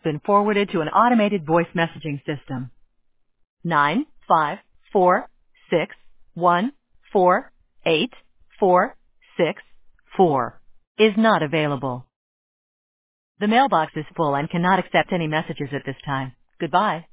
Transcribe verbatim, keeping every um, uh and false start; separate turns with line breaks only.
been forwarded to an automated voice messaging system. Nine five four six one four eight four six four is not available. The mailbox is full and cannot accept any messages at this time. Goodbye.